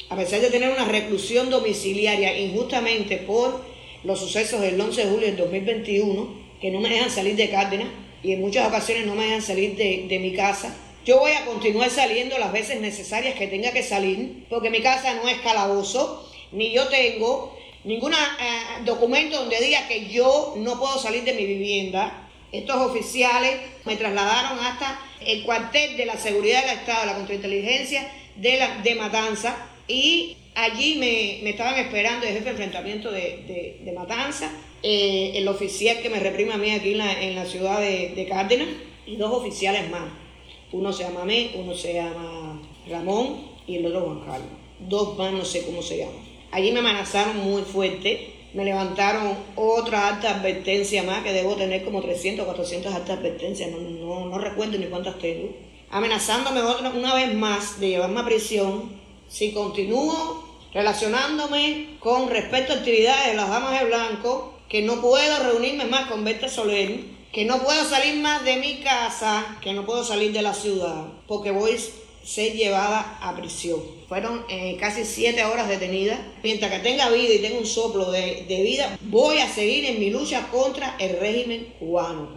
a pesar de tener una reclusión domiciliaria injustamente por los sucesos del 11 de julio del 2021, que no me dejan salir de Cárdenas y en muchas ocasiones no me dejan salir de mi casa, yo voy a continuar saliendo las veces necesarias que tenga que salir, porque mi casa no es calabozo, ni yo tengo ningún documento donde diga que yo no puedo salir de mi vivienda. Estos oficiales me trasladaron hasta el cuartel de la seguridad del Estado, de la contrainteligencia de Matanza, y allí me estaban esperando el jefe de enfrentamiento de Matanza, el oficial que me reprime a mí aquí en la ciudad de Cárdenas, y dos oficiales más. Uno se llama uno se llama Ramón y el otro Juan Carlos. Dos más, no sé cómo se llaman. Allí me amenazaron muy fuerte, me levantaron otra alta advertencia más, que debo tener como 300 o 400 altas advertencias, no recuerdo ni cuántas tengo, amenazándome una vez más de llevarme a prisión si continúo relacionándome con respecto a actividades de las damas de blanco, que no puedo reunirme más con Berta Soler, que no puedo salir más de mi casa, que no puedo salir de la ciudad, porque voy a ser llevada a prisión. Fueron casi 7 horas detenidas. Mientras que tenga vida y tenga un soplo de vida, voy a seguir en mi lucha contra el régimen cubano.